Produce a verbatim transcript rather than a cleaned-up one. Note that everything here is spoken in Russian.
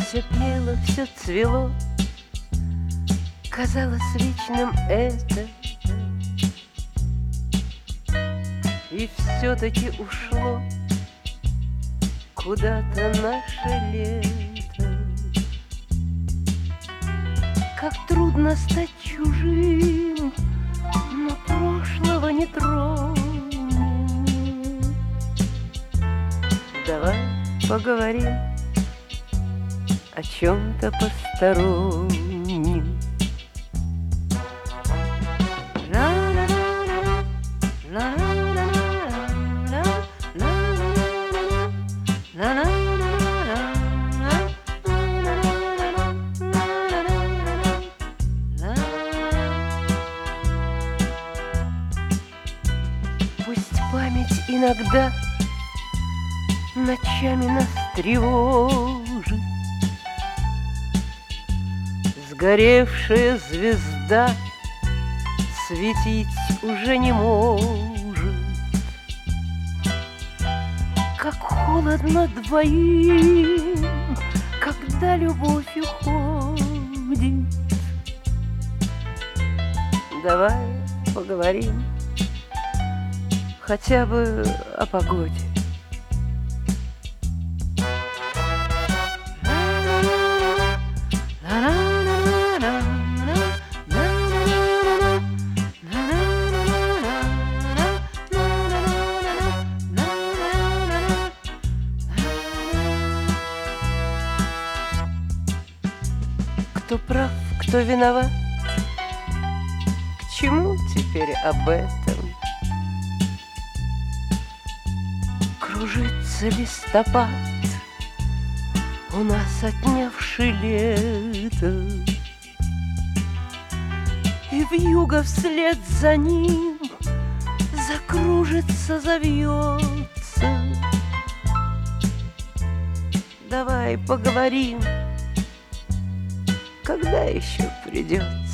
Все пело, все цвело, казалось вечным это, и все-таки ушло куда-то наше лето. Как трудно стать чужим, но прошлого не тронем. Давай поговорим о чем-то постороннем. Пусть память иногда ночами нас тревожит, сгоревшая звезда светить уже не может. Как холодно двоим, когда любовь уходит. Давай поговорим хотя бы о погоде. Кто прав, кто виноват? К чему теперь об этом? Кружится листопад, у нас отнявший лето, и вьюга вслед за ним закружится, завьется. Давай поговорим, когда еще придет